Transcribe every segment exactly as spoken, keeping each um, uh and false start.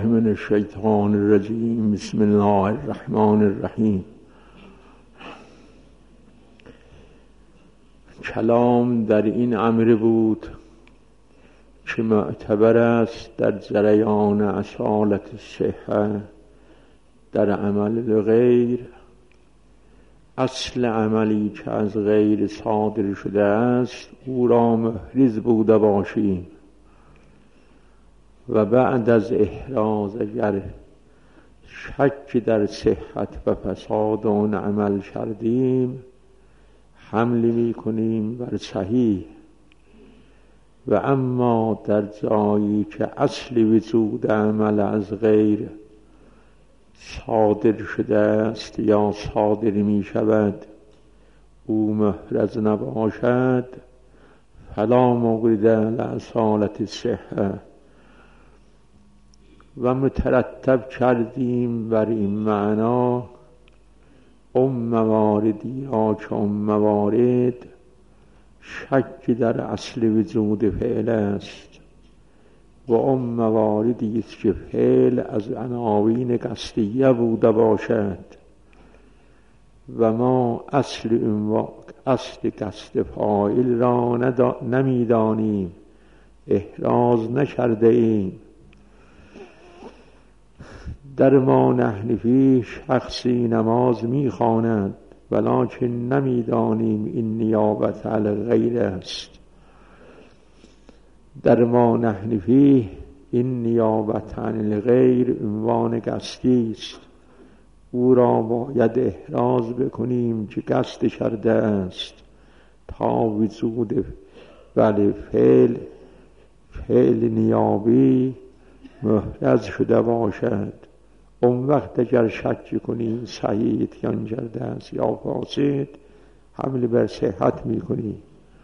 بالله من الشیطان الرجیم. بسم الله الرحمن الرحیم. کلام در این امر بود که معتبر است در جریان اصالت صحه در عمل غیر. اصل عملی که از غیر صادر شده است او را محرز بوده باشیم و بعد از احراز اگر شک در صحت و فساد آن عمل کردیم حمل می کنیم بر صحیح. و اما در جایی که اصل وجود عمل از غیر صادر شده است یا صادر می شود او محرز نباشد فلا مورد لأصالت صحه. و مترتب کردیم بر این معنا ام مواردی را که ام موارد شک در اصل وجود فعل است و ام مواردی است که فعل از عناوین قصدیه بوده باشد و ما اصل اصل قصد فاعل را نمیدانیم، احراز نکرده ایم. در ما نحنفی شخصی نماز میخواند ولکن نمیدانیم این نیابت علی غیر است. در ما نحنفی این نیابت علی غیر عنوان قصدی است، او را باید احراز بکنیم که قصد کرده است تا وجود بله فعل فعل نیابی محرز شده باشد. اون وقت اگر شک کنیم صحیح اتیان کرده است یا فاسد حمل بر صحت می کنیم.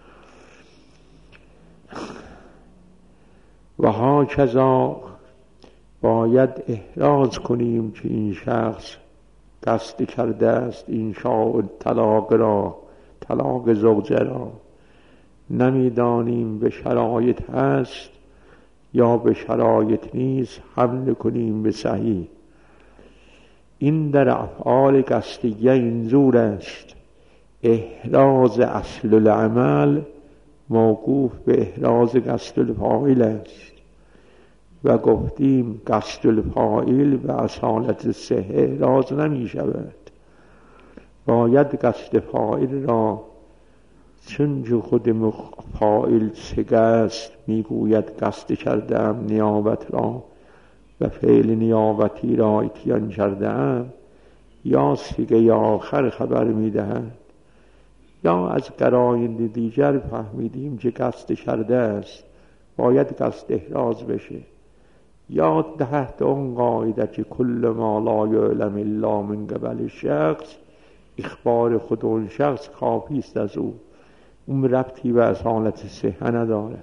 و هاکذا باید احراز کنیم که این شخص قصد کرده است انشاء طلاق را، طلاق زوجه را. نمیدانیم به شرایط هست یا به شرایط نیست حمل کنیم به صحیح. این در افعال قصدیه اینجور است. احراز اصل العمل موقوف به احراز قصد الفاعل است و گفتیم قصد الفاعل به اصالت صحه احراز نمی شود. باید قصد فاعل را چون که خود فاعل سگه است میگوید قصد کردم نیابت را و فعل نیابتی را اتیان کردم، یا سگه آخر خبر میدهد یا از قرائن دیگر فهمیدیم که قصد کرده است باید قصد احراز بشه، یا تحت اون قاعده که کل ما لا یعلم الا من قبل شخص اخبار خود اون شخص کافی است از او، اون ربطی به اصالت صحه ندارد.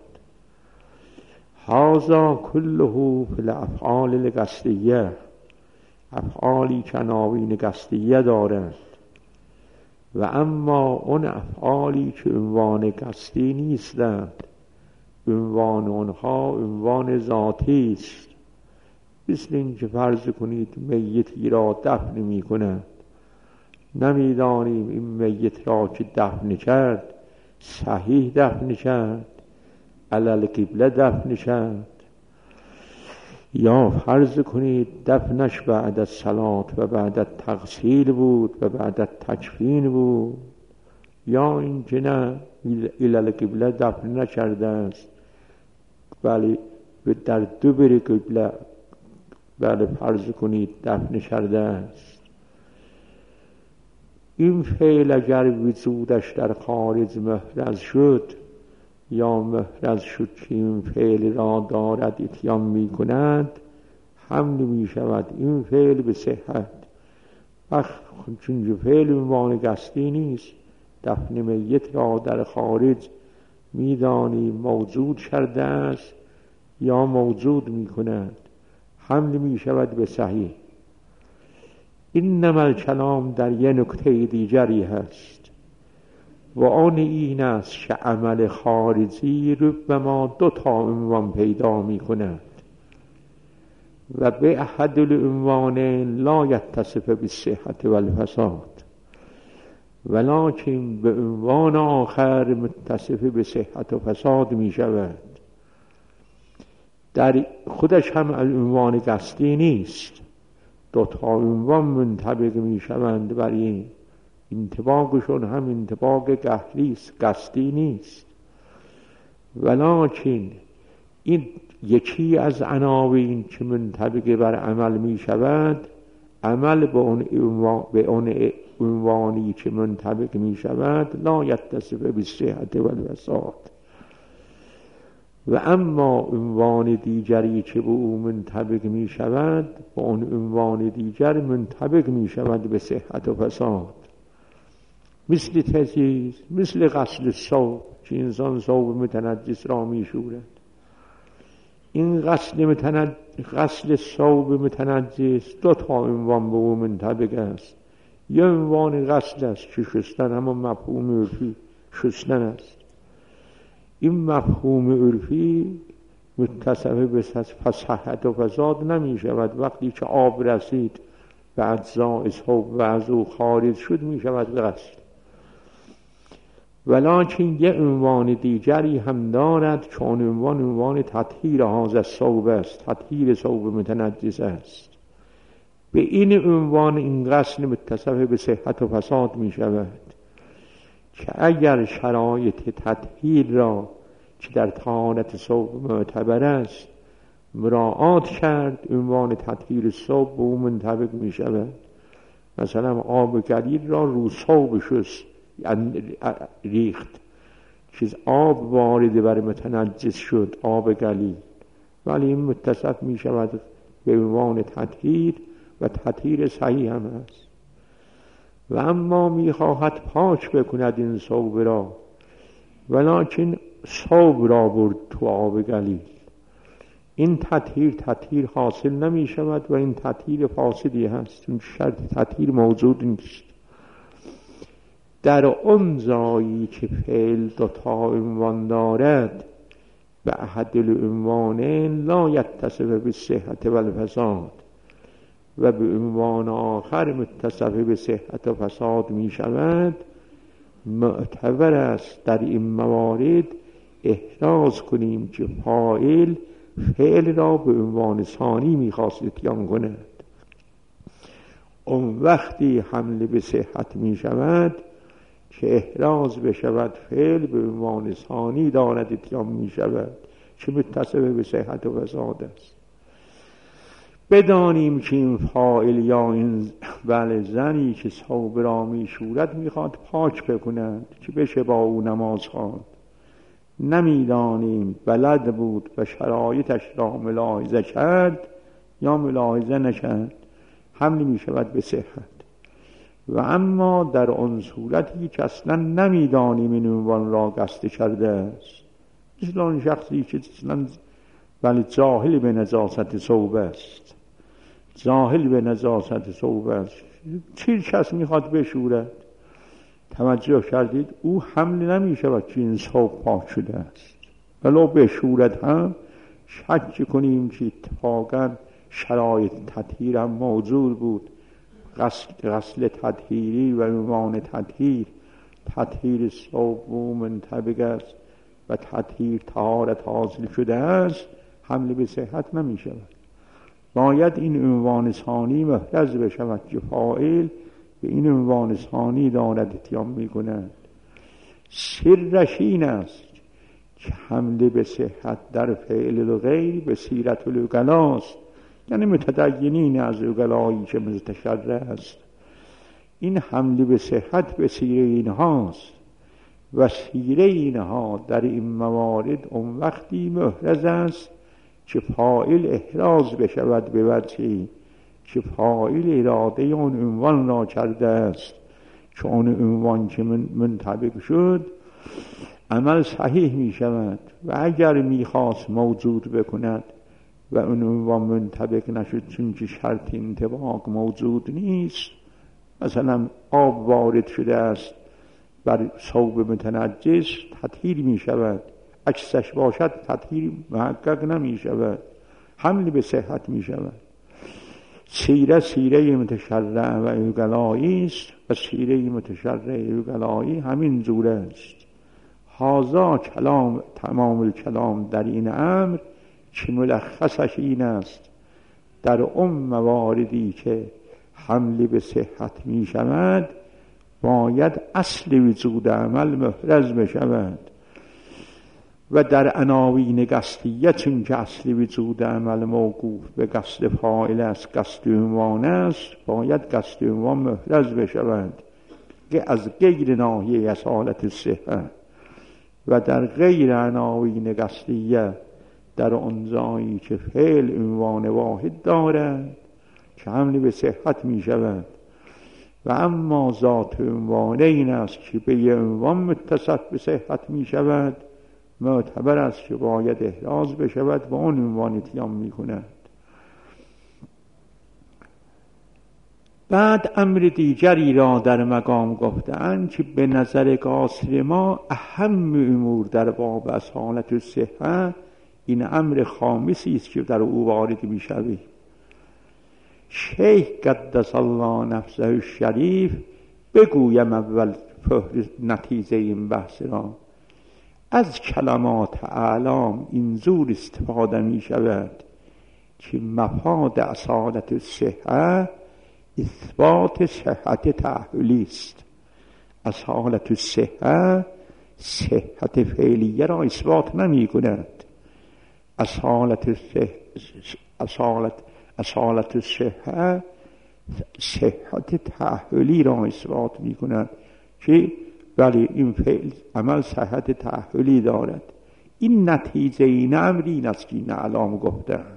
هذا كله فی الافعال القصدیه، افعالی که عناوین قصدیه دارند. و اما اون افعالی که عنوان قصدی نیستند عنوان آنها عنوان ذاتی است. مثل این که فرض کنید میتی را دفن می کنند، نمیدانیم این میت را که دفن کرد صحیح دفن کرد علی القبله دفن کرد، یا فرض کنید دفنش بعد از صلات و بعد از تغسیل بود و بعد از تکفین بود، یا این که نه الی القبله دفن نکرده است ولی در دبر قبله بله فرض کنید دفن کرده است. این فعل اگر وجودش در خارج محرز شد یا محرز شد که این فعل را دارد اتیان می کند حمل می شود این فعل به صحت. وقت چون فعل عنوان قصدی نیست دفن میت را در خارج می دانیم موجود کرده است یا موجود می کند حمل می شود به صحیح. اینما الکلام در یه نکته دیگری هست و آن این است که عمل خارجی ربما دو تا عنوان پیدا می کند. و به احد العنوان لا یتصف بالصحت والفساد، ولکن به عنوان آخر متصف به صحت و فساد می شود. در خودش هم عنوان قصدی نیست، دو تا عنوان منطبق می شوند، برای انطباقشون هم انطباق قهری است، قصدی نیست. ولکن این یکی از عناوین که منطبق بر عمل می شود، عمل به اون عنوان به اون عنوانی که منطبق می شود لا یتصف بالصحت والفساد، و اما عنوان دیگری که به او منطبق می شود با اون عنوان دیگر منطبق می شود به صحت و فساد. مثل تجیز، مثل غسل ثوب که انسان ثوب متنجس را می شورد. این غسل متنجس، غسل ثوب متنجس دو تا عنوان به او منطبق است. یه عنوان غسل است که شستن، اما مفهوم عرفی شستن است. این مفهوم عرفی متصف به صحت و فساد نمی شود. وقتی که آب رسید به اجزاء ثوب و از او خارج شد می شود غسل. ولکن یه عنوان دیگری هم دارد که اون عنوان عنوان تطهیر هذا الثوب است، تطهیر ثوب متنجس است. به این عنوان این غسل متصف به صحت و فساد می شود که اگر شرایط تطهیر را که در طهارت ثوب معتبر است مراعات کرد، عنوان تطهیر ثوب به او منطبق می شود. مثلا آب گلیل را رو ثوب شست ریخت، چیز آب وارد بر متنجس شد، آب گلیل، ولی این متصف می شود به عنوان تطهیر و تطهیر صحیح هم است. و اما می خواهد پاک بکند این ثوب را، ولکن ثوب را برد تو آب گلیل، این تطهیر تطهیر حاصل نمی شود و این تطهیر فاسدی هست، این شرط تطهیر موجود نیست. در اون جایی که فعل دو تا عنوان دارد به احد العنوان لا یتصف بالصحت والفساد و به عنوان آخر متصف به صحت و فساد می شود، معتبر است در این موارد احراز کنیم که فاعل فعل را به عنوان ثانی می خواست اتیان کند. اون وقتی حمله به صحت می شود که احراز بشود فعل به عنوان ثانی دارد اتیان می شود که متصف به صحت و فساد است. بدانیم که این فاعل یا این بله زنی که ثوب را می شورد می خواد پاک بکند که بشه با او نماز خواند. نمیدانیم بلد بود و شرایطش را ملاحظه کرد یا ملاحظه نکرد، حمل می شود به صحت. و اما در آن صورتی که اصلا نمیدانیم این عنوان را قصد کرده است، مثل آن شخصی که اصلا بله جاهل به نجاست ثوب است، جاهل به نجاست ثوب است، چیر کس میخواد بشورد، توجه کردید او حمل نمی شود که این ثوب پاک شده است، ولو بشورد هم شک کنیم که اتفاقا شرایط تطهیر هم موجود بود، غسل, غسل تطهیری و عنوان تطهیر تطهیر ثوب و منطبق است و تطهیر طهارت حاصل شده است، حمل به صحت نمی شود. باید این عنوان ثانی محرز بشود که فاعل به این عنوان ثانی دارد اتیان می کند. سرش این است که حمل به صحت در فعل الغیر به سیرت العقلاء است، یعنی متدینین از عقلایی که مستشر است. این حمل به صحت به سیره اینهاست و سیره اینها در این موارد اون وقتی محرز است که فاعل احراز بشود به وجهی که فاعل اراده اون عنوان را کرده است، که اون عنوان که منطبق شد عمل صحیح می شود و اگر می خواست موجود بکند و اون عنوان منطبق نشد چون که شرط انطباق موجود نیست، مثلا آب وارد شده است بر ثوب متنجس، تطهیر می شود، عکسش باشد تطهیر محقق نمی شود، حمل به صحت می شود. سیره سیره متشرع و اوگلایی است و سیره متشرع اوگلایی همین زور است. هازا کلام تمام الکلام در این امر که ملخصش این است: در اون مواردی که حمل به صحت می شود باید اصل وجود عمل محرز بشود و در عناوین قصدیه چون که اصل وجود عمل موقوف به قصد فاعل است، قصد عنوان است، باید قصد عنوان محرز بشود که از غیر ناحیه اصالت صحت و در غیر عناوین قصدیه در آن جایی که فعل عنوان واحد دارد که حمل به صحت می شود و اما ذات عنوان این است که به یه عنوان متصف به صحت می شود، معتبر است که باید احراز بشود و آن عنوان اتیان می کند. بعد امر دیگری را در مقام گفتند که به نظر قاصر ما اهم امور در باب اصالت الصحه این امر خامسی است که در او وارد می شویم. شیخ قدس الله نفسه الشریف بگویم اول فهرست نتیجه این بحث را. از کلمات اعلام این زور استفاده می شود که مفاد اصالت الصحه اثبات صحت تأهلی است. اصالت الصحه صحت فعلیه را اثبات نمی کند. اصالت الصحه اصالت اصالت الصحه صحت تأهلی را اثبات می کند که ولی این فعل عمل صحت تأهلی دارد. این نتیجه این امر این است که این اعلام گفتند.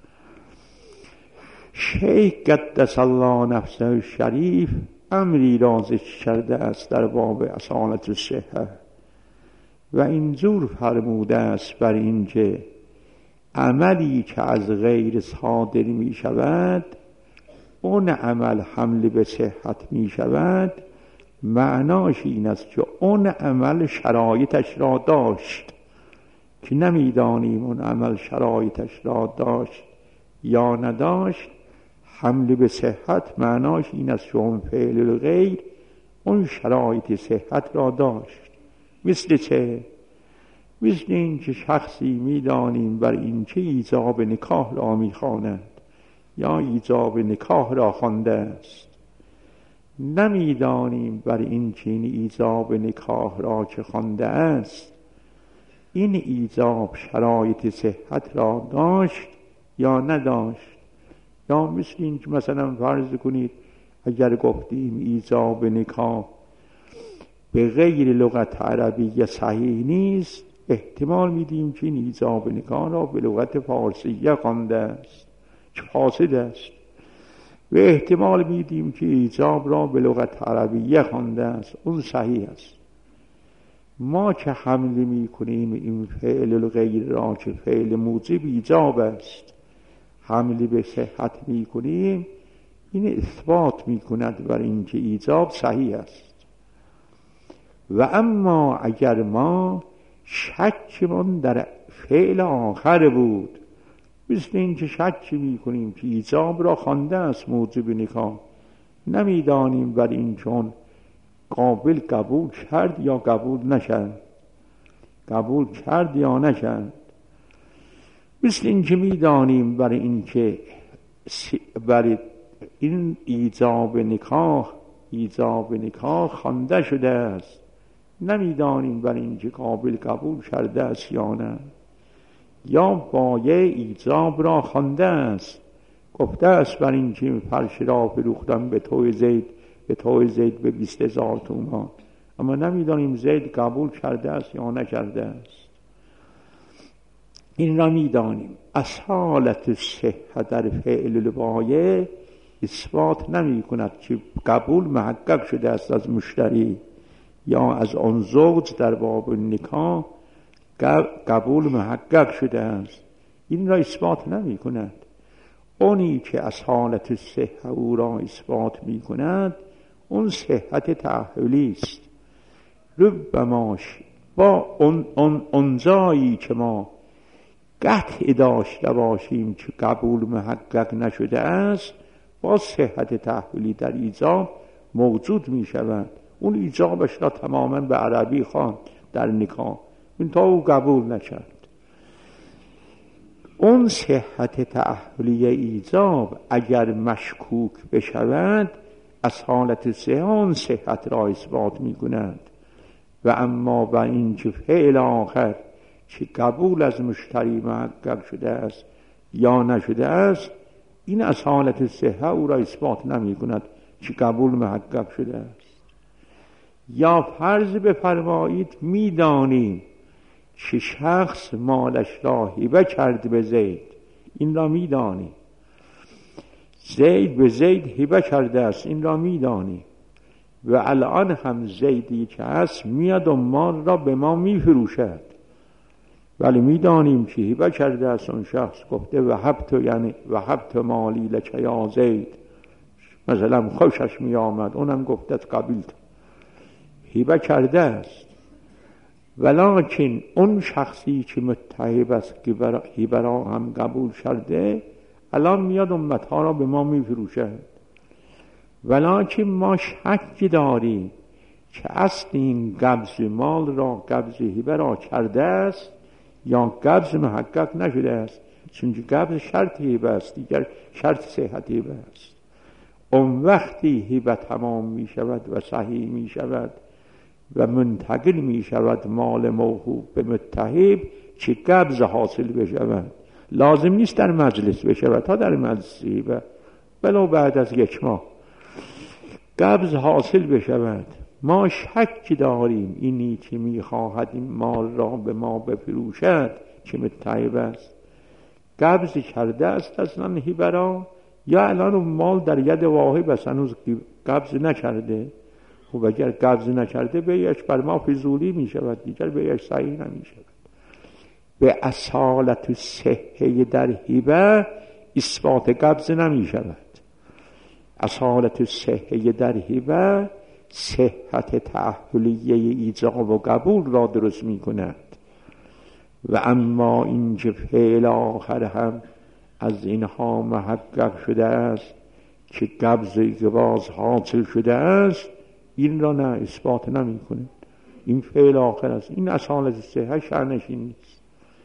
شیخ قدس الله نفسه الشریف امری را ذکر کرده است در باب اصالت الصحه و اینجور فرموده است بر این که عملی که از غیر صادر می شود اون عمل حمل به صحت می شود، معناش این است که اون عمل شرایطش را داشت که نمیدانیم اون عمل شرایطش را داشت یا نداشت. حمل به صحت معناش این است که اون فعل الغیر اون شرایط صحت را داشت. مثل چه؟ مثل این که شخصی میدانیم بر این که ایجاب نکاح را میخواند یا ایجاب نکاح را خوانده است، نمیدانیم بر این که این ایجاب نکاح را که خوانده است این ایجاب شرایط صحت را داشت یا نداشت. یا مثل این که مثلا فرض کنید اگر گفتیم ایجاب نکاح به غیر لغت عربی صحیح نیست، احتمال میدیم که این ایجاب نکاح را به لغت فارسیه خوانده است که فاسد است و احتمال میدیم که ایجاب را به لغت عربیه خوانده است، اون صحیح است. ما که حمل میکنیم این فعل الغیر را که فعل موجب ایجاب است حمل به صحت میکنیم، این اثبات میکند بر این که ایجاب صحیح است. و اما اگر ما شکمون در فعل آخر بود، مثل این که شک میکنیم که ایجاب را خوانده است موجب نکاح، نمیدانیم بر این چون قابل قبول کرد یا قبول نکرد، قبول کرد یا نکرد. مثل این که میدانیم بر این که بر این ایجاب نکاح ایجاب نکاح خوانده شده است، نمیدانیم بر این که قابل قبول کرده است یا نه. یا بایه ایجاب را خوانده است، گفته است بر این که فرش را فروختم به توی زید به توی زید به بیست هزار تومان، اما نمیدانیم زید قبول کرده است یا نکرده است. این را میدانیم. اصالت الصحه در فعل البایه اثبات نمی کند که قبول محقق شده است از مشتری یا از آن زوج در باب نکاح قبول محقق شده است، این را اثبات نمی کند. اونی که اصالت الصحه او را اثبات می کند اون صحت تأهلی است. ربماش با اون, اون, اون جایی که ما قطع داشته باشیم که قبول محقق نشده است، با صحت تحویلی در ایجاب موجود می شود. اون ایجابش را تماما به عربی خواند در نکاح، این تا او قبول نکرد. اون صحت تأهلی ایجاب اگر مشکوک بشود، از حالت صحت صحت را اثبات می کند. و اما با این که فعل آخر که قبول از مشتری محقق شده است یا نشده است، این از حالت صحت او را اثبات نمی کند که قبول محقق شده است. یا فرض بفرمایید میدانیم که شخص مالش را هبه کرد به زید، این را میدانیم، زید به زید هبه کرده است، این را میدانیم، و الان هم زیدی که هست میاد و مال را به ما میفروشد، ولی میدانیم که هبه کرده است. اون شخص گفته وهبت، یعنی وهبت مالی لک یا زید، مثلا خوشش میآمد، اونم گفته قبیلت، هبه کرده است. ولکن اون شخصی که متهب است که هبه را هم قبول کرده، الان میاد امتها را به ما میفروشد. ولکن ما شک داریم که اصل این قبض مال را، قبض هبه را کرده است یا قبض محقق نشده است، چون قبض شرط هبه است، دیگر شرط صحت هبه است. اون وقتی هبه تمام می شود و صحیح می شود و منتقل می شود مال موهوب به متهب، که قبض حاصل بشود. لازم نیست در مجلس بشود، تا در مجلس هبه ولو بعد از یک ماه قبض حاصل بشود. ما شک داریم اینی که می خواهد این مال را به ما بفروشد که متهب است، قبض کرده است اصلا هبه را، یا الان اون مال در ید واهب است، هنوز قبض نکرده. خب اگر قبض نکرده بیعش بر ما فضولی می شود، دیگر بیعش صحیح نمی شود. به اصالت صحه در هبه اثبات قبض نمی شود. اصالت صحه در هبه صحت تأهلیه ایجاب و قبول را درست می کند. و اما این که فعل آخر هم از اینها محقق شده است که قبض اقباض حاصل شده است، این را نه اثبات نمی کند. این فعل آخر است، این اصالت صحه شأنش این نیست.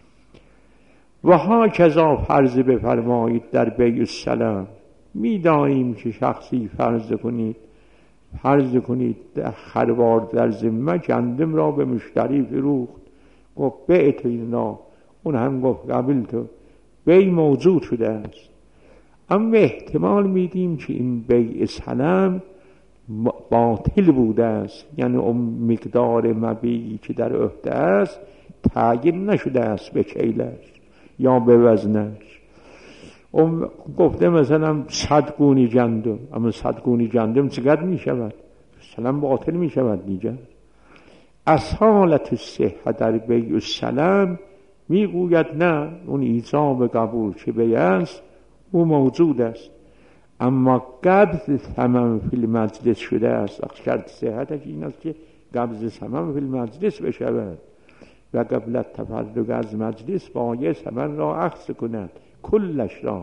و ها کذا فرض بفرمایید در بیع السلام، می دانیم که شخصی فرض کنید فرض کنید خروار در ذمه گندم را به مشتری فروخت، گفت بیعت اینا، اون هم گفت قبلت، بیع موجود شده است. اما احتمال میدیم که این بیع سلام باطل بوده است، یعنی اون مقدار مبیعی که در عهده است تعیین نشده است به کیلش یا به وزنش. اون گفته مثلا صد گونی گندم، اما صد گونی گندم چقدر می شود؟ سلام باطل می شود دیگر. اصالت صحه در بیع السلام می گوید نه، اون ایجاب قبول که بیع است او موجود است، اما قبض ثمن فی المجلس شده است. شرط صحتش این است که قبض ثمن فی المجلس بشود و قبل تفرق از مجلس باید ثمن را اخذ کند، کلش را.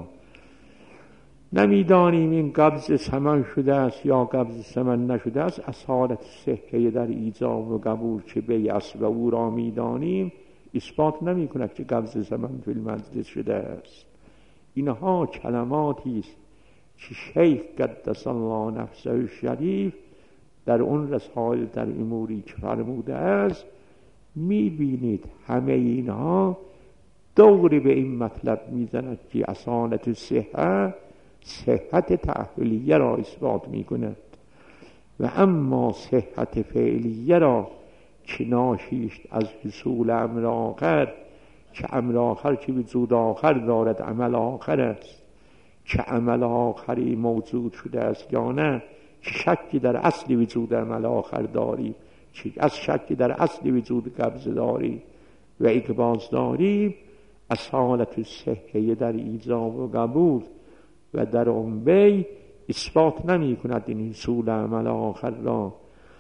نمیدانیم این قبض ثمن شده است یا قبض ثمن نشده است. اصالت صحه در ایجاب و قبول که بیع است و او را میدانیم، اثبات نمی کند که قبض ثمن فی المجلس شده است. اینها کلماتی است که شیخ قدس الله نفسه الشریف در اون رسائل در اموری که فرموده است، میبینید همه اینها دوری به این مطلب میزند که اصالت صحه صحت تأهلیه را اثبات میکند و اما صحت فعلیه را که ناشیست از حصول امر آخر، که امر آخر که وجود آخر دارد عمل آخر است، که عمل آخری موجود شده است یا نه، که شکی در اصل وجود عمل آخر داری، که از شکی در اصل وجود قبض داری و اقباض داری. اصالت صحه در ایجاب و قبول و در اون بیع اثبات نمی کند این حصول عمل آخر را.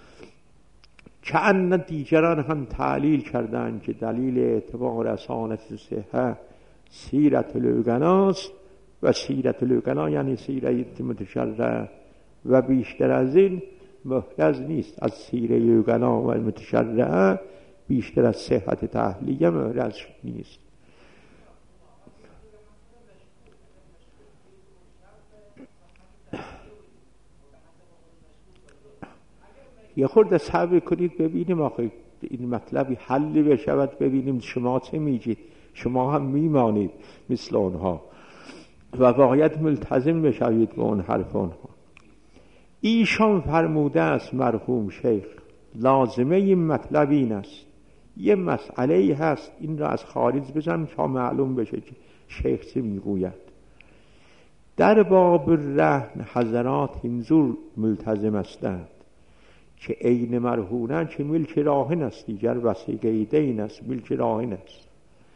که ان دیگران هم تعلیل کردند که دلیل اعتبار اصالت صحه سیرت لوگناست و سیرت لوگنا یعنی سیرت متشرع و بیشتر از این محرز نیست. از سیره لوگنا و متشرع بیشتر از صحت تحلیه محرز نیست. یه خورده صبر کنید ببینیم آخه این مطلبی حلی بشود، ببینیم شما چه میگید. شما هم میمانید مثل اونها و باید ملتزم بشوید به اون حرف اونها. ایشان فرموده است مرحوم شیخ، لازمه این مطلب این است. یه مسئله هست این را از خارج بزنم تا معلوم بشه که شیخ چه میگوید. در باب رهن حضرات اینجور ملتزم هستند که عین مرهونن که ملک راهن است، دیگر وثیقه دین است، ملک راهن است.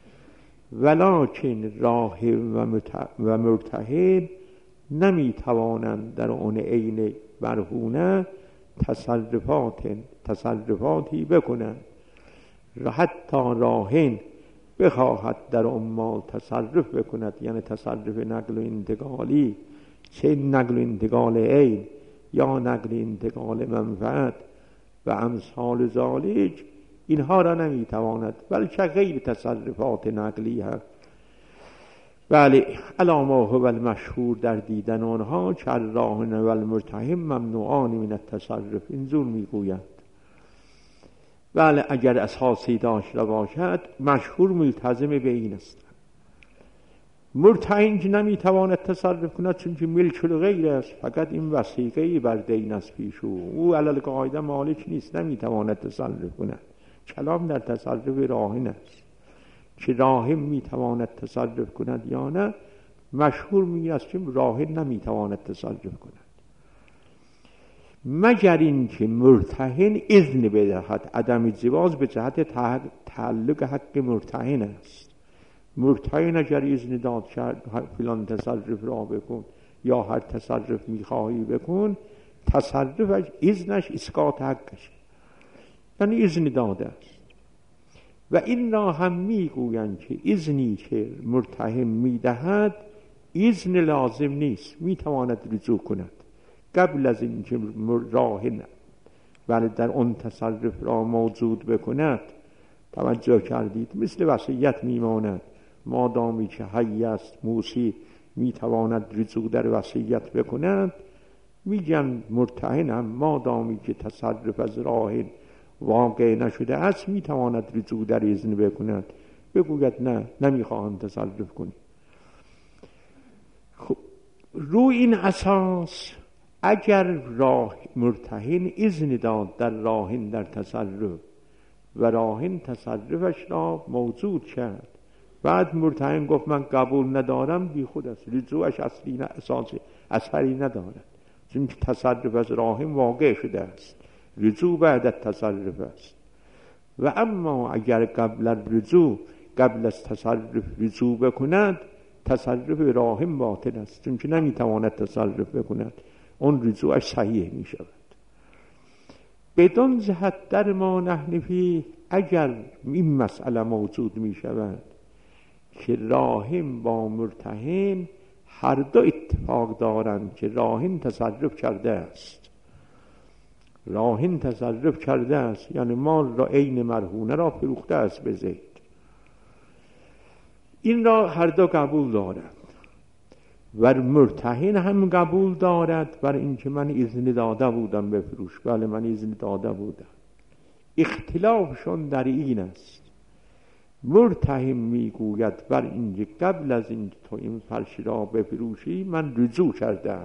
ولکن راهن و مرتهن نمی توانند در اون عین مرهونه تصرفات تصرفاتی بکنند. حتی راهن بخواهد در اون مال تصرف بکند، یعنی تصرف نقل و انتقالی، چه نقل و انتقال عین یا نقل انتقال منفعت و امثال ذالک، اینها را نمیتواند، بلکه غیر تصرفات نقلی هست. بله، علامه و المشهور در دیدن آنها که الراهن و المرتهن ممنوعان من التصرف، اینجور میگویند. بله، اگر اساسی داشته باشد مشهور ملتزم به این است. مرتهن که نمیتواند تصرف کند چون که ملک الغیر است، فقط این وثیقه بر دین است پیش او، او علی القاعده مالک نیست، نمیتواند تصرف کند. کلام در تصرف راهن است که راهن میتواند تصرف کند یا نه. مشهور می است که راهن نمیتواند تصرف کند مگر این که مرتهن اذن بدهد. عدم جواز به جهت تعلق حق مرتهن است. مرتهن اگر اذن داد کرد فلان تصرف را بکن یا هر تصرف میخواهی بکن، تصرفش اذنش اسقاط حقش، یعنی اذن داده است. و این را هم میگویند که اذنی که مرتهن میدهد اذن لازم نیست، میتواند رجوع کند قبل از اینکه راهن ولی در اون تصرف را موجود بکند. توجه کردید؟ مثل وصیت میماند، مادامی که حی است موصی میتواند رجوع در وصیت بکند. میگن مرتهن هم مادامی که تصرف از راهن واقع نشده است میتواند رجوع در اذن بکند. بگوید نه، نمیخواهم تصرف کنی. خب روی این اساس اگر راه مرتهن اذن داد در راهن در تصرف و راهن تصرفش را موجود کرد، بعد مرتهن گفت من قبول ندارم، بی خود است، رجوعش اصلی نه، اساسی اثری ندارد، چون تصرف از راهن واقع شده است. رجوع بعد از تصرف است. و اما اگر قبل رجوع قبل از تصرف رجوع بکند، تصرف راهن باطل است، چون که نمیتواند تصرف بکند، اون رجوعش صحیح می شود. بدون جهت در ما نحن فی، اگر این مسئله موجود می شود که راهن با مرتهن هر دو اتفاق دارند که راهن تصرف کرده است، راهن تصرف کرده است یعنی مال را عین مرهونه را فروخته است به زید، این را هر دو قبول دارند و مرتهن هم قبول دارد بر اینکه من اذن داده بودم بفروش. بله من اذن داده بودم. اختلافشون در این است، مرتهن میگوید بر اینکه قبل از اینکه تو این فرش را بفروشی من رجوع کردم،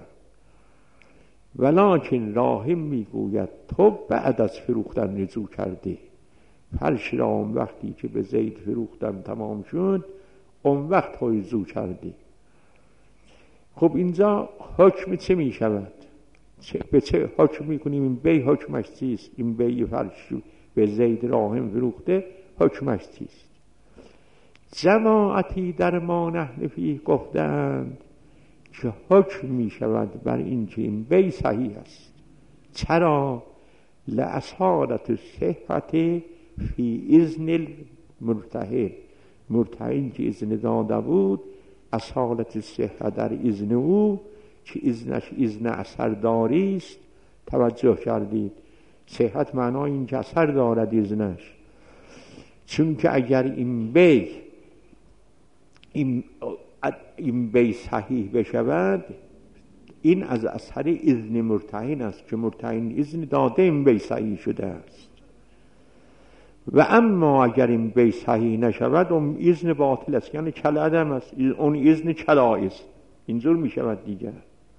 ولکن راهن میگوید تو بعد از فروختن رجوع کردی، فرش را اون وقتی که به زید فروختم تمام شد اون وقت تو رجوع کردی. خب اینجا حکم چه می شود؟ چه به چه حکم می کنیم؟ این بی حکمش چیست؟ این بی فرش به زید راهن فروخته حکمش چیست؟ جماعتی در ما نحن فیه گفتند که حکم می شود بر این که این بی صحیح است. چرا؟ لأصالت صحت فی اذن المرتهن، مرتهن که اذن داده بود اصالت صحت در اذن او که اذنش اذن اثرداری است. توجه کردید؟ صحت معنای این که اثر دارد اذنش، چون که اگر این بی این, این بی صحیح بشود این از اثر اذن مرتهن است که مرتهن اذن داده این بی صحیح شده است. و اما اگر این بی صحیح نشود اون اذن باطل است، یعنی کل عدم است، اون اذن کلا است. اینجور می شود دیگر.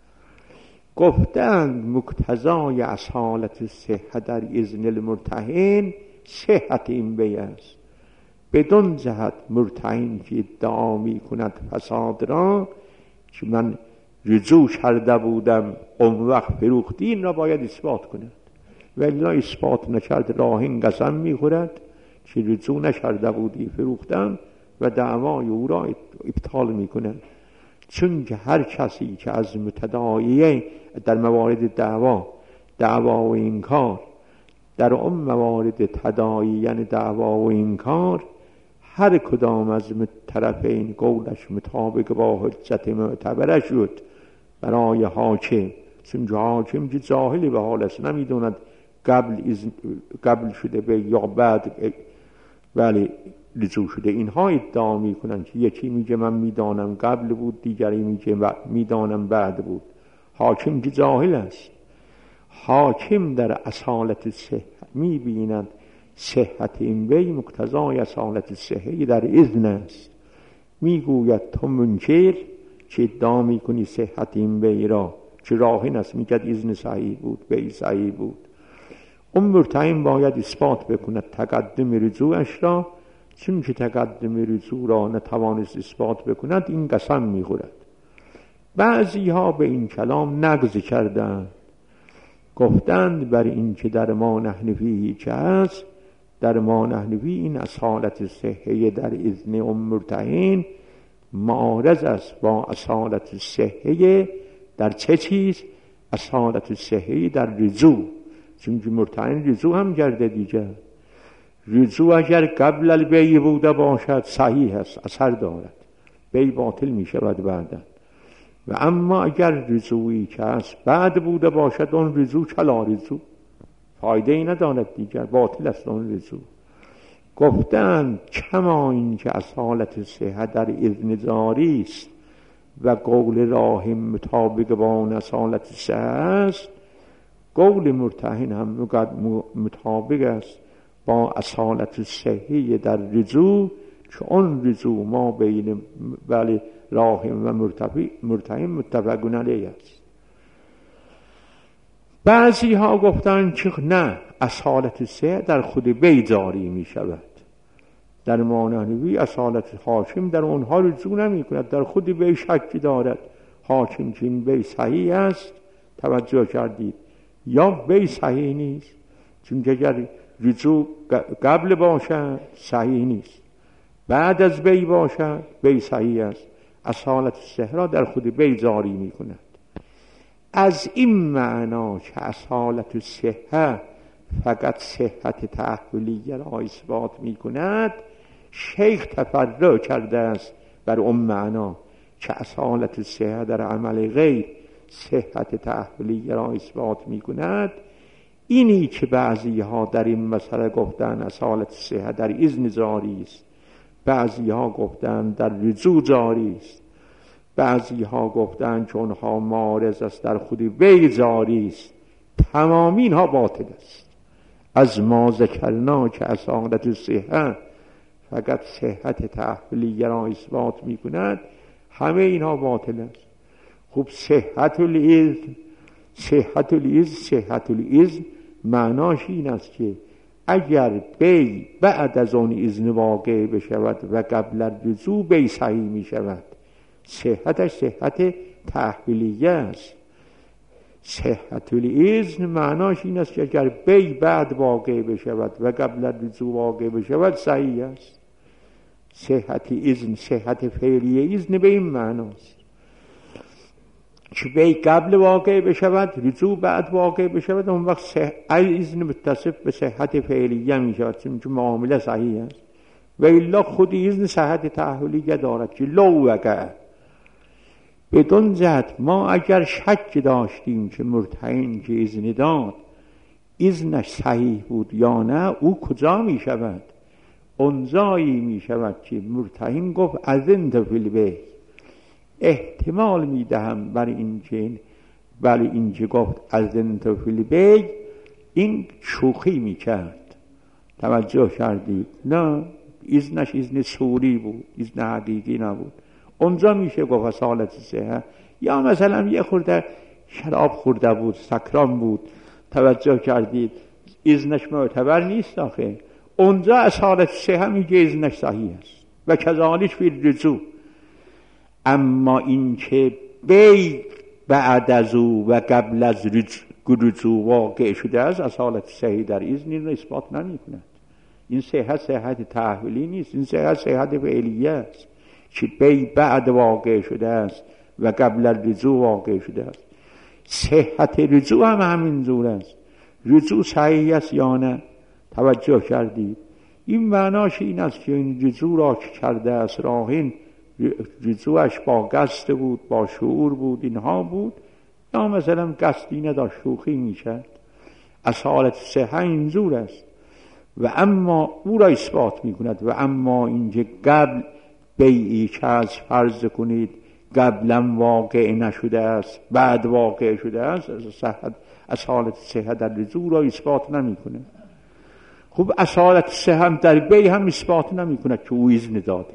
گفتند مقتضای اصالت صحت در اذن المرتهن صحت این بی است. بدون جهت مرتهن که ادعا می کند فساد را که من رجوع کرده بودم اون وقت فروختی، این را باید اثبات کند. ولی اثبات نکرد راهن قسم می خورد که رجوع نکرده بودی فروختم و دعوای او را ابطال می کند. چون که هر کسی که از متداعیه در موارد دعوا دعوا و انکار در اون موارد تداعی یعنی دعوا و انکار هر کدام از طرفین قولش مطابق با حجت معتبره شد برای حاکم، چون حاکم که جاهلی به حال است نمیدوند قبل قبل شده به یا بعد ولی رجوع شده. اینها ادعا میکنن که یکی میگه من میدانم قبل بود، دیگری میگه میدانم بعد بود. حاکم که جاهل است. حاکم در اصالت صحت میبیند صحت این بی مقتضای اصالت صحه در اذن است. میگوید تو منکر که ادعا میکنی صحت این بی را که راهن است، میگد اذن صحیح بود، بی صحیح بود. اون مرتهن باید اثبات بکند تقدم رجوعش را، چون که تقدم رجوع را نتوانست اثبات بکند این قسم میخورد. بعضی ها به این کلام نقض کردند، گفتند بر این که در ما نحن فیه که هست، در ما نحن فیه این اصالت صحه در اذن ام مرتهن معارض است با اصالت صحه در چه چیز؟ اصالت صحه در رجوع، چون که مرتهن رجوع هم کرده دیگر. رجوع اگر قبل البیع بوده باشد صحیح است، اثر دارد، بیع باطل می شود بعدا. و اما اگر رجوعی که است بعد بوده باشد اون رجوع کلا رجوع، فایده ای ندارد دیگر، باطل است اون رجوع. گفتند کما این که اصالت صحت در اذن جاری است و قول راهم مطابق با اون اصالت صحت است، قول مرتهن هم مطابق است با اصالت صحیح در رجوع که اون رجوع ما بین ولی راهم و مرتهن متفقون علیه است. بعضی ها گفتند که نه، اصالت صحیح در خود بی جاری می شود. در مانحنوی اصالت حاکم در اونها رجوع نمی کند، در خود بی شک دارد. حاکم که این بی صحیح است، توجه کردید، یا بی صحیح نیست، چون که اگر رجوع قبل باشد صحیح نیست، بعد از بی باشد بی صحیح است. اصالت صحیح را در خود بی جاری می کند. از این معنا که اصالت صحیح فقط صحت تحولیه را اثبات می کند، شیخ تفرع کرده است بر اون معنا که اصالت صحیح در عمل غیر صحت تحولیه را اثبات می کند. اینی که بعضی ها در این مسئله گفتن اصالت صحت در اذن جاری است، بعضی ها گفتن در رجوع جاری است، بعضی ها گفتن که اونها معارض است در خود وی جاری است، تمام اینها باطل است. از ما ذکرنا که اصالت صحت فقط صحت تحولیه را اثبات می کند، همه اینها باطل است. خب صحت الاذن، صحت الاذن صحت الاذن معناش این است که اگر بی بعد از اون اذن واقع بشود و قبل رجوع بی صحیح می شود، صحتش صحت تحویلیه است. صحت الاذن معناش این است که اگر بی بعد واقع بشود و قبل رجوع واقع بشود صحیح است. صحت اذن صحت فعلیه اذن به این معناست که بی قبل واقع بشود رجوع بعد واقع بشود، اون وقت اذن متصف به صحت فعلیه می شود، چون معامله صحیح است. و الا خود اذن صحت تأهلیه دارد که لو وقع. بدون جهت ما اگر شک داشتیم که مرتهن که اذن داد اذنش صحیح بود یا نه، او کجا می شود؟ اونجایی می شود که مرتهن گفت اذنت فی البیع. احتمال می دهم برای اینکه برای اینکه گفت اذنت فی البیع این شوخی می کرد. توجه کردید؟ نه، اذنش اذن صوری بود، اذن حقیقی نبود. اونجا میشه گفت اصالت صحت. یا مثلا یه خورده شراب خورده بود، سکران بود، توجه کردید، اذنش معتبر نیست آخه. اونجا اصالت صحت میگه اذنش صحیح است. و کذالک فی الرجوع. اما این که بی بعد از او و قبل از رجوع واقع شده است، اصالت صحیح در اذن را اثبات نمی کند. این صحت صحت تأهلی نیست، این صحت صحت فعلیه است که بی بعد واقع شده است و قبل از رجوع واقع شده است. صحت رجوع هم همین جور است. رجوع صحیح است یا نه؟ توجه کردید؟ این معناش این است که این رجوع را که کرده است راهین، رجوعش با قصد بود، با شعور بود، اینها بود، یا مثلا قصدی نداشت، شوخی میشد. اصالت صحت اینجور است. و اما او را اثبات میکند. و اما اینکه قبل بیعی که از فرض کنید قبلا واقع نشده است، بعد واقع شده است، صحت اصالت صحت در رجوع را اثبات نمیکنه. خب اصالت صحت در بیع هم اثبات نمیکنه که او اذن داده.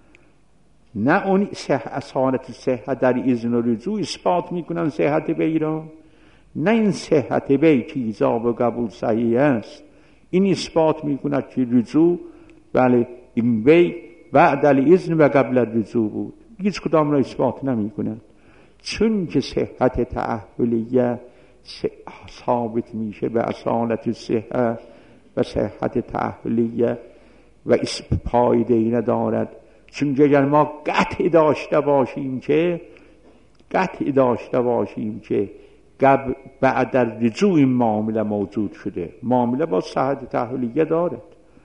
نه اون اصالت صحت در اذن و رجوع اثبات میکنن صحت بیع را، نه این صحت بیع که ایجاب و قبول صحیح است این اثبات میکند که رجوع بله این بیع بعد الاذن و قبل الرجوع بود. هیچ کدام را اثبات نمیکند، چون که صحت تأهلیه ثابت میشه به اصالت صحت و صحت تأهلیه و پایده‌ای ندارد. چون اگر ما قطع داشته باشیم که قطع داشته باشیم که قبل بعد در رجوع این معامله موجود شده، معامله با صحت تأهلیه دارد.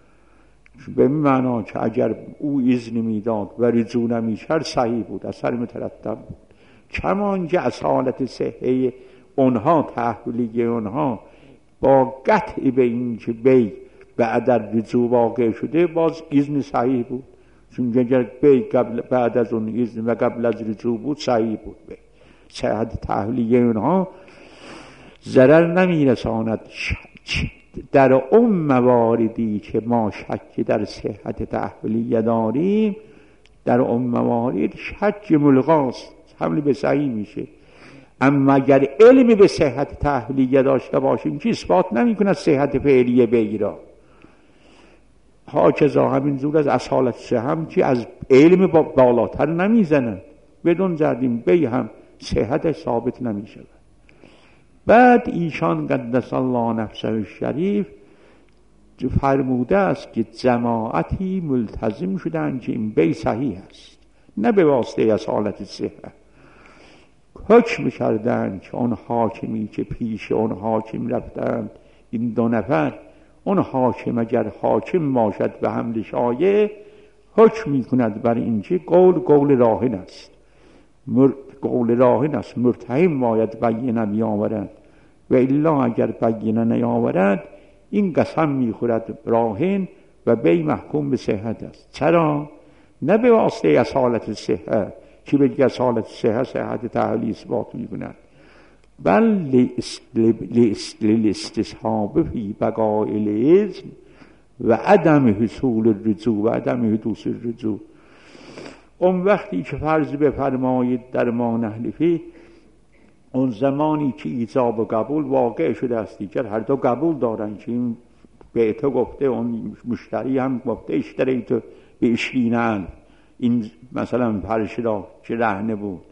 به این معنا که اگر او اذن میداد و رجوع نمیشد صحیح بود، اثر مترتب بود. کمان که اصالت صحه اونها تأهلیه اونها با قطع به این که بی بعد در رجوع واقع شده باز اذن صحیح بود. چون اگر بی قبل بعد از اون اذن و قبل از رجوع بود صحیح بود. بی صحت تأهلیه اونها ضرر نمیرساند. در اون مواردی که ما شک در صحت تأهلیه داریم، در اون موارد شک ملغاست، حمل به صحیح میشه. اما اگر علمی به صحت تأهلیه داشته باشیم که اثبات نمی کند صحت فعلیه بیع را. هاکذا همین زور از اصالت صحت که از علم بالاتر نمیزند، بدون زردیم بیع هم صحت ثابت نمی شود. بعد ایشان قدس الله نفسه الشریف فرموده است که جماعتی ملتزم شدند که این بیع صحیح است، نه به واسطه اصالت صحت. حکم کردند که اون حاکمی که پیش اون حاکم رفتند، این دو نفر، اون حاکم اگر حاکم باشد به حمل شایع، حکم می کند بر اینکه قول قول راهن است، مر... قول راهن است، مرتهن باید بینه بیاورد و الا اگر بینه نیاورد این قسم می خورد راهن و بیع محکوم به صحت است. چرا؟ نه به واسطه اصالت صحت که بگه اصالت صحت صحت تأهلی اثبات می کند، بل لاستصحاب فی بقاء الاذن و عدم حصول الرجوع و عدم حدوث الرجوع. اون وقتی که فرض بفرمایید در ما نحلفی، اون زمانی که ایجاب و قبول واقع شده است، دیگر هر دو قبول دارن که این به تو گفته، اون مشتری هم گفته اشتری تو به عشرین الف، این مثلا فرش را که رهنه بود،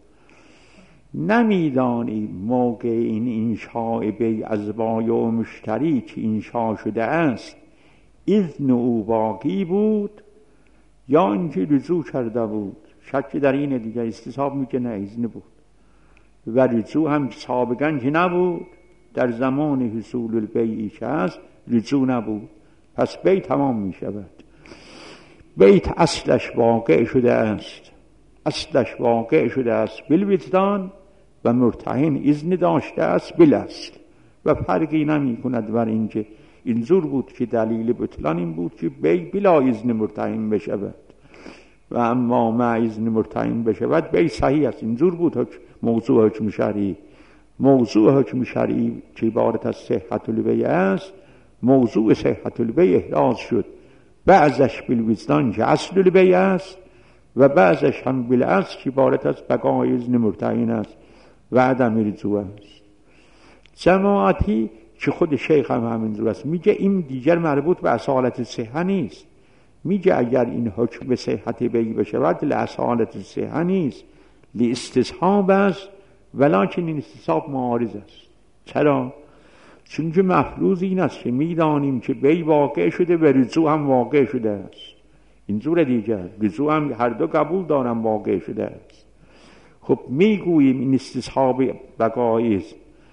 نمیدانی موقع این انشاء بیع از بایع و مشتری که انشاء شده است اذن او باقی بود یا اینکه رجوع کرده بود. شک در اینه دیگه، استصحاب میگه نه اذن بود و رجوع هم سابقا که نبود، در زمان حصول البیعی که هست رجوع نبود، پس بیع تمام میشود. بیت اصلش واقع شده است، اصلش واقع شده است بالوجدان و مرتهن اذن داشته است بالاصل و فرقی نمی کند بر اینکه اینجور بود که دلیل بطلان این بود که بی بلا اذن مرتهن بشود و اما ما اذن مرتهن بشود بی صحیح است. اینجور بود موضوع حکم شرعی. موضوع حکم شرعی که عبارت از صحت البیع است، موضوع صحت البیع احراز شد، بعضش بالوجدان که اصل البیع است و بعضش هم بالاصل که عبارت از بقای اذن مرتهن است و عدم رجوع است. جماعتی که خود شیخ هم همینجور است میگه این دیگر مربوط به اصالت صحه نیست. میگه اگر این حکم به صحت بیع بشود لاصالت صحه نیست، لاستصحاب است، ولکن این استصحاب معارض است. چرا؟ چون که مفروض این است که میدانیم که بیع واقع شده و رجوع هم واقع شده است. اینجور دیگر رجوع هم هر دو قبول دارم واقع شده است. خب میگوییم این استصحاب بقایی است.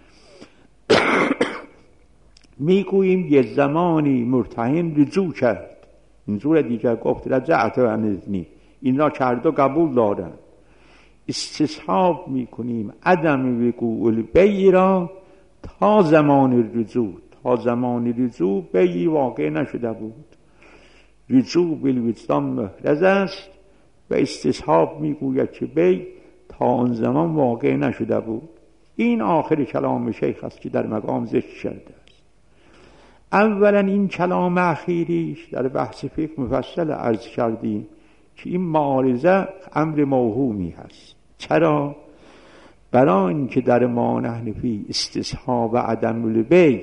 میگوییم یه زمانی مرتهن رجوع کرد، اینجور دیگر گفت رجعت عن اذنی، این را هر دو قبول دارن. استصحاب میکنیم عدم وقوع البیع را تا زمان رجوع. تا زمان رجوع بیع واقع نشده بود، رجوع بالوجدان محرز است و استصحاب میگوید که بیع تا آن زمان واقع نشده بود. این آخر کلام شیخ است که در مقام ذکر کرده است. اولا این کلام اخیریش در بحث فقه مفصل عرض کردیم که این معارضه امر موهومی هست. چرا؟ برای اینکه در ما نحن فی استصحاب و عدم البیع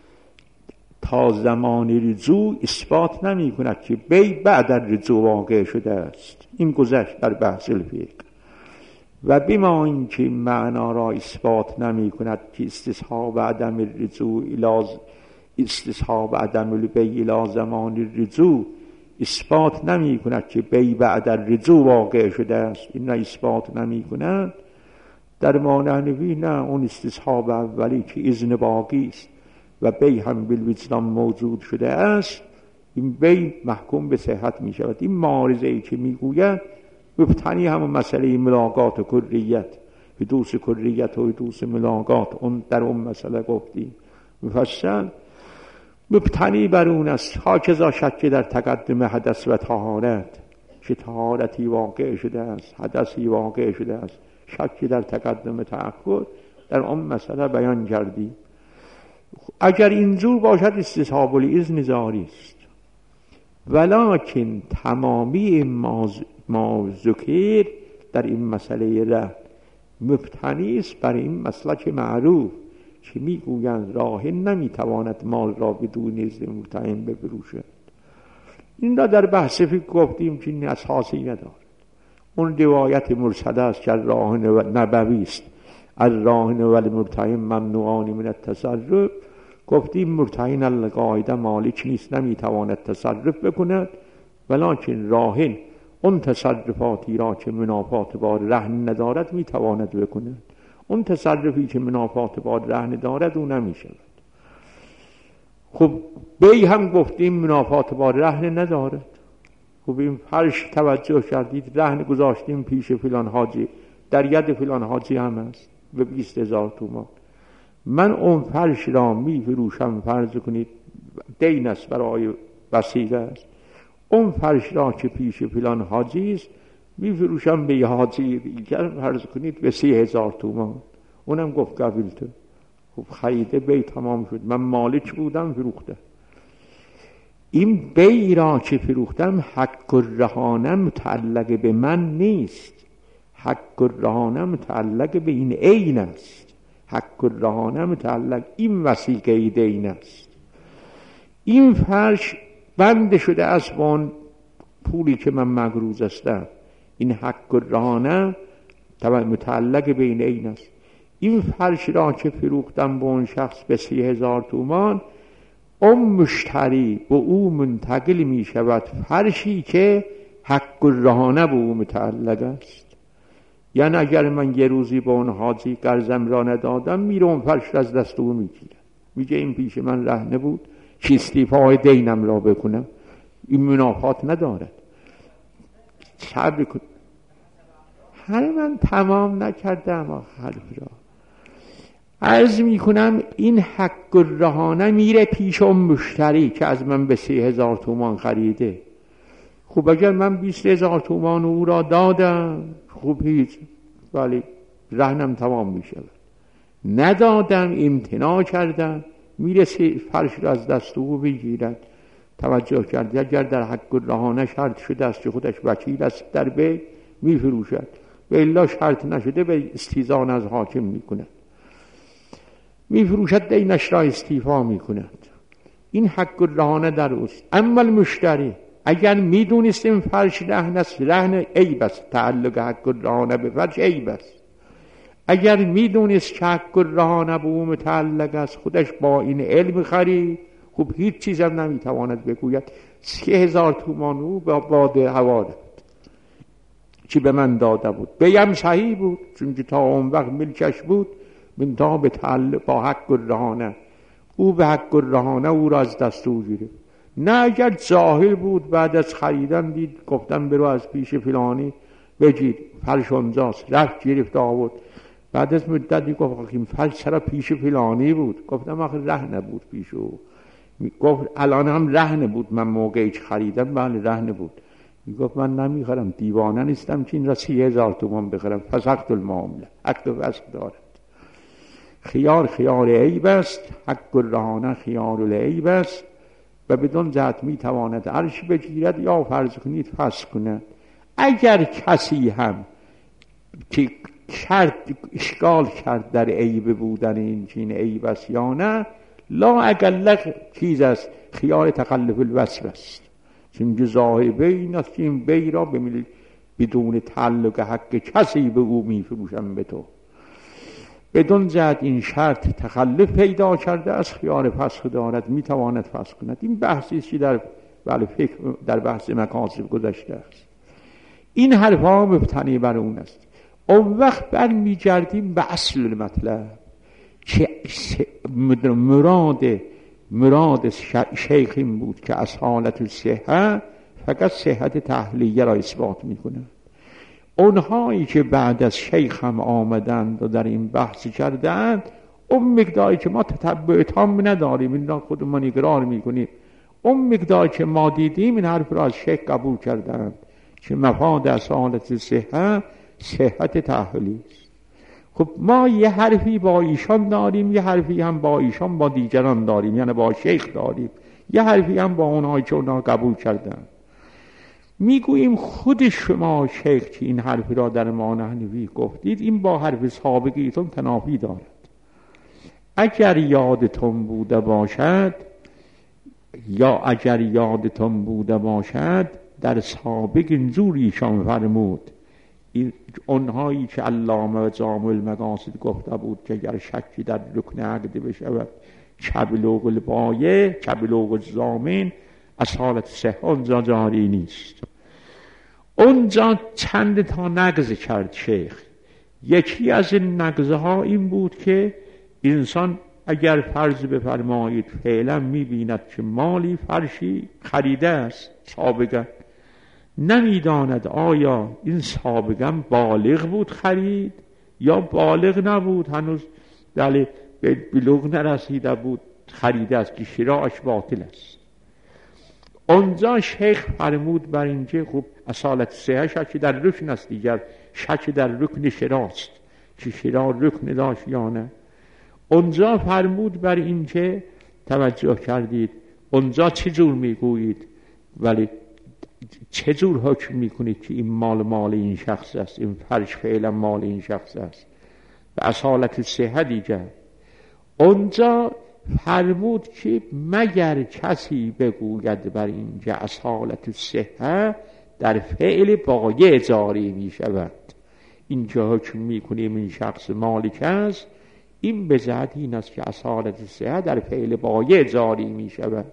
تا زمان رجوع اثبات نمی کند که بیع بعد از رجوع واقع شده است. این گذشت در بحث الفقه. و بما اینکه معنا را اثبات نمی کند که استصحاب و عدم الرجوع الی استصحاب عدم البیع الی زمان الرجوع اثبات نمی کند که بیع بعد از رجوع واقع شده است، این را اثبات نمی کند. در مانعنوی نه، اون استصحاب اولی که اذن باقی است و بیع هم بالوجدان موجود شده است، این بیع محکوم به صحت می شود. این معارضه ای که می گوید مبتنی همون مسئله ملاقات و کریت، حدوث کریت و حدوث ملاقات، اون در اون مسئله گفتیم مفصل، مبتنی بر اون است. هاکذا شک در تقدم حدث و طهارت، که طهارتی واقع شده است، حدثی واقع شده است، شک در تقدم تأخر در اون مسئله بیان کردیم. اگر اینجور باشد استصحاب الاذن جاری است، ولکن تمامی ما ذکر در این مسئله ره مبتنی است بر این مسلک معروف که میگویند راهن نمیتواند مال را بدون اذن مرتهن بفروشد. این را در بحث فقه گفتیم که این اساسی ندارد. اون روایت مرسله است که راهن و نبوی است، از راهن و المرتهن ممنوعان من التصرف. گفتیم مرتهن القاعده مالک نیست، نمیتواند تصرف بکند، ولکن راهن اون تصرفاتی را که منافات با رهن ندارد میتواند بکند. اون تصرفی که منافات با رهن دارد او نمیشود. خب بیع هم گفتیم منافات با رهن ندارد. خب این فرش توجه کردید، رهن گذاشتیم پیش فلان حاجی، در ید فلان حاجی هم هست به بیست هزار تومان، من اون فرش را می فروشم، فرض کنید دین است برای وسیله است، اون فرش را که پیش فلان حاجی است می فروشم به حاجی دیگر، فرض کنید به سی هزار تومان، اونم گفت قبول تو. خب خریده بیع تمام شد، من مالک بودم فروخته. این بیع را که فروختم حق الرهانه متعلق به من نیست، حق الرهانه متعلق به این عین است، حق الرهانه متعلق این وثیقه دین است. این فرش بند شده از اون پولی که من مقروض هستم، این حق الرهانه متعلق به این عین است. این فرش را که فروختم به اون شخص به سی هزار تومان، اون مشتری به او منتقل می شود فرشی که حق الرهانه به او متعلق است. یعنی اگر من یه روزی به اون حاجی قرضم را ندادم، میره اون فرش از دست او میگیره، میگه این پیش من رهنه بود که استیفای دینم را بکنم، این منافات ندارد. صبر کن. هر من تمام نکردم حرف را. عرض میکنم این حق الرهانه میره پیش اون مشتری که از من به سه هزار تومان خریده. خب اگر من بیست هزار تومان او را دادم خوب هیچ، ولی رهنم تمام میشه. ندادم، امتناع کردم، میرسه فرش را از دست او بگیرد. توجه کرد اگر در حق الرهانه شرط شده است که خودش وکیل است در بی میفروشد و الا شرط نشده به استیزان از حاکم میکند، میفروشد، دینش را استیفا میکند. این حق الرهانه در اوست. اما المشتری اگر میدونست این فرش رهن است، رهن عیب است، تعلق حق الرهانه به فرش عیب است. اگر میدونست که حق الرهانه به او متعلق است، خودش با این علم خرید، خب هیچ چیز هم نمیتواند بگوید سه هزار تومان او با باده هوا داد چی به من داده بود. بیم صحیح بود، چون که تا اون وقت ملکش بود، من تا به تعلق با حق الرهانه، او به حق الرهانه او را از دست او گیره. نه اگر جاهل بود بعد از خریدن دید گفتن برو از پیش فلانی بگیر، فرش اونجاست، رفت گرفت آورد. بعد از مدتی گفت این فرش چرا پیش فلانی بود؟ گفتم آخه رهن بود پیش او. گفت الان هم رهن بود، من موقعی که خریدم بله رهن بود. گفت من نمیخرم، دیوانه نیستم که این را سی هزار تومان بخرم. فسخت المعامله، عقد و فسخ دارد. خیار خیار عیب است، حق الرهانه خیار العیب است و بدون جهت میتواند عرش بگیرد یا فرض کنید فسخ کند. اگر کسی هم که شرط اشکال کرد در عیب بودن این چین عیب است یا نه، لا اقل چیز است، خیار تخلف الوصف است. چون ظاهر بین است که این بی را بدون تعلق حق کسی به او میفروشم به تو. بدون جهت این شرط تخلف پیدا کرده از خیار فسخ دارد، میتواند فسخ کند. این بحثی است که در بله فکر در بحث مکاسب گذشته است. این حرفا مبتنی بر اون است. اون وقت برمیگردیم به اصل مطلب که مراد مراد شیخ این بود که اصالت الصحه فقط صحت تحلیلیه را اثبات میکنه. اونهایی که بعد از شیخ هم آمدند و در این بحث کردند، اون مقداری که ما تتبع تام نداریم، این را خودمان اقرار میکنیم، اون مقداری که ما دیدیم این حرف را از شیخ قبول کردند که مفاد اصالت الصحه صحت تحلیلی است. خب ما یه حرفی با ایشان داریم، یه حرفی هم با ایشان با دیگران داریم، یعنی با شیخ داریم، یه حرفی هم با اونهایی که اونها قبول کردن. میگوییم خود شما شیخ که این حرفی را در ما نحنوی گفتید، این با حرف سابقیتون تنافی دارد. اگر یادتون بوده باشد یا اگر یادتون بوده باشد در سابق اینجور ایشان فرمود، اونهایی که علامه و جامع المقاصد گفته بود که اگر شکی در رکن عقد بشود کبلوغ البایع کبلوغ الضامن اصالت صحه اونجا جاری نیست. اونجا چند تا نقض کرد شیخ. یکی از این نقضه ها این بود که انسان اگر فرض بفرمایید فعلا میبیند که مالی فرشی خریده است سابقا، نمیداند آیا این سابقا بالغ بود خرید یا بالغ نبود، هنوز دلی به بلوغ نرسیده بود خریده است که شراعش باطل است. اونجا شیخ فرمود بر اینکه خب اصالت صحه شک در رکن است، دیگر شک در رکن شراست که شراع رکن داشت یا نه. اونجا فرمود بر اینکه توجه کردید اونجا چه جور میگویید ولی چه جور حکم میکنید که این مال مال این شخص است، این فرش فعلا مال این شخص است به اصالت صحه دیگر. اونجا فرمود که مگر کسی بگوید بر اینجا اصالت صحه در فعل بایع جاری می شود، اینجا حکم میکنیم این شخص مالک است، این به جهت این است که اصالت صحه در فعل بایع جاری می شود.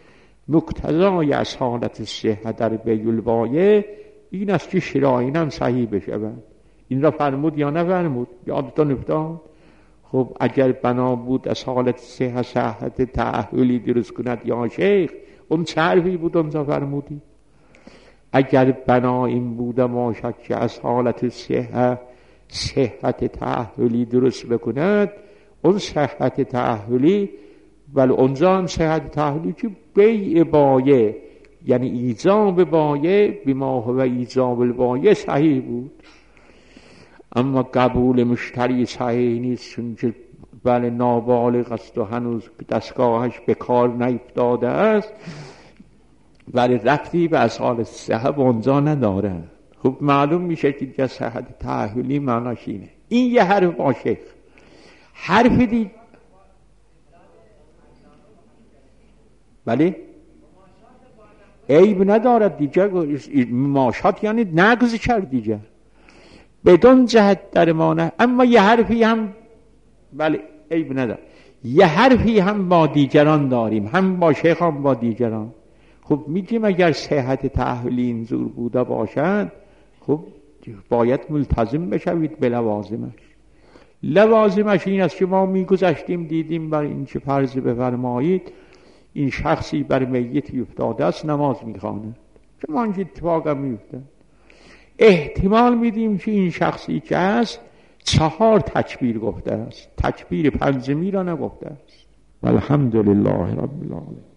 مقتضای اصالت صحه در بیع البایع این است که شرائینم صحیح بشود. این را فرمود یا نفرمود؟ یادتون افتاد؟ خب اگر بنا بود اصالت صحه صحت تعهلی درست کند یا شیخ، اون چه حرفی بود اونجا فرمودی؟ اگر بنا این بوده باشد که از حالت صحت صحت تأهلی درست بکند، اون صحت تأهلی ولی اونجا هم صحت تأهلی که بیع بایع یعنی ایجاب بایع بما هو ایجاب البایع صحیح بود، اما قبول مشتری صحیح نیست، چون که بله نابالغ است و هنوز دستگاهش به کار نیفتاده است، ولی ربطی به اصحاب صحت اونجا نداره. خب معلوم میشه که دیگه صحت تأهلی معناش اینه. این یه حرف باشه. حرف دی بله عیب ندارد دیگه، ماشات یعنی نقض کرد دیگه بدون جهت درمانه، اما یه حرفی هم بله عیب ندارد، یه حرفی هم با دیگران داریم، هم با شیخ هم با دیگران. خب میگیم اگر صحت تأهلی اینجور بوده باشد، خب باید ملتزم بشوید به لوازمش. لوازمش این است که ما میگذشتیم دیدیم بر این چه فرض بفرمایید این شخصی بر میتی افتاده است نماز میخواند، چون اینجا اتفاق هم میفته، احتمال میدیم که این شخصی که است چهار تکبیر گفته است، تکبیر پنجمی را نگفته است. والحمدلله رب العالمین.